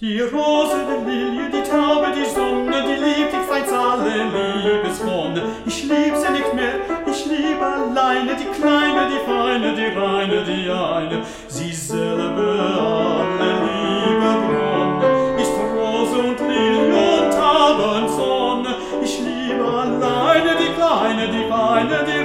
Die Rose, die Lilie, die Taube, die Sonne, die liebt ich feins alle Liebeswonne. Ich lieb sie nicht mehr, ich lieb alleine, die Kleine, die Feine, die Reine, die eine. Sie selber alle Liebe Bronne, ist Rose und Lilie und Taube und Sonne. Ich lieb alleine, die Kleine, die Feine, die